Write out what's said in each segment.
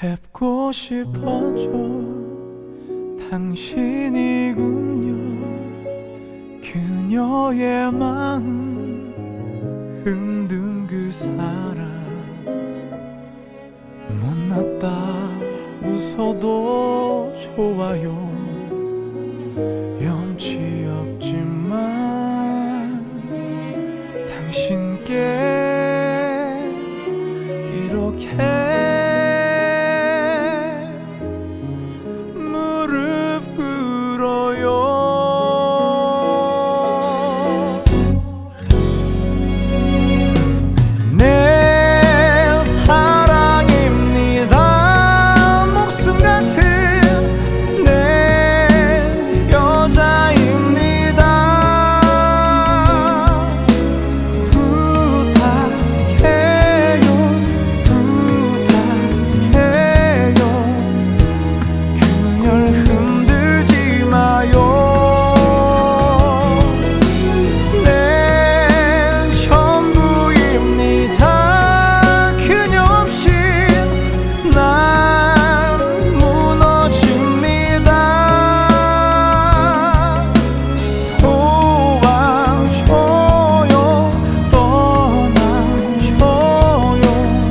뵙고 싶어져. 당신이군요. 그녀의 마음 흔든 그 사람. 못났다 웃어도 좋아요. 염치 없지만 당신께 이렇게 무릎 꿇어요. 내 사랑입니다. 목숨 같은 내 여자입니다. 부탁해요, 부탁해요. 그녀를 흔들지 마요. 내 전부입니다. 그녀 없인 난 무너집니다. 도와줘요, 떠나줘요.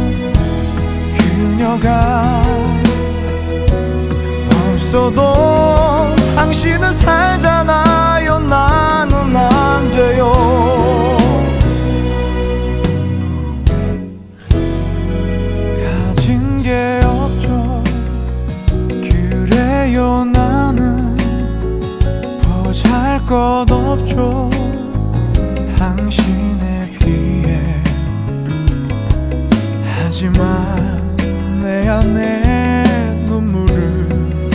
그녀가 없어도 당신은 살잖아요. 나는 안 돼요. 가진 게 없죠. 그래요. 나는 보잘것 없죠. 당신에 비해. 하지만 내 안에 눈물을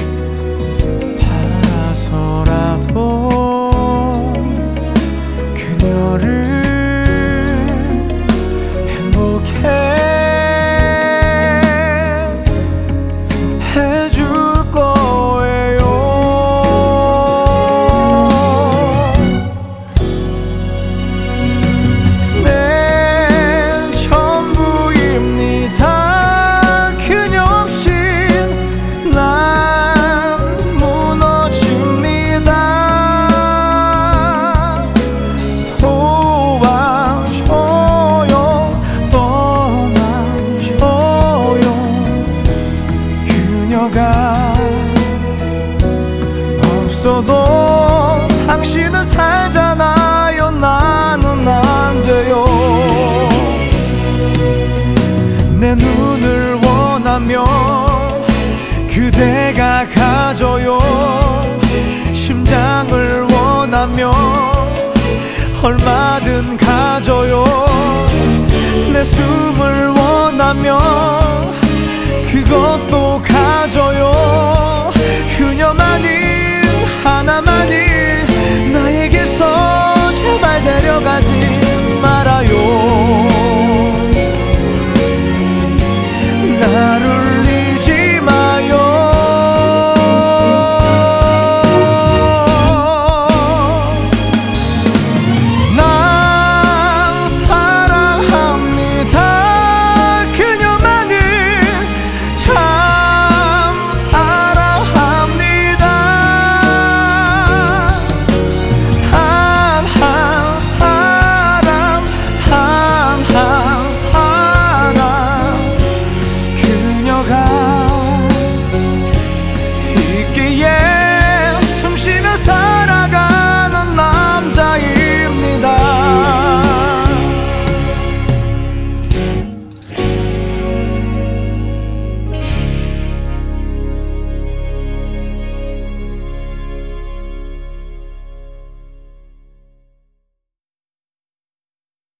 팔아서라도 그녀를 행복해 해줄 거예요. 내 전부입니다. 그녀 없인 난 무너집니다. 도와줘요, 떠나줘요. 그녀가 없어도 당신은 살잖아요. 나는 안 돼요. 내 눈을 원하면 그대가 가져요. 심장을 원하면 얼마든 가져요. 내 숨을 원하면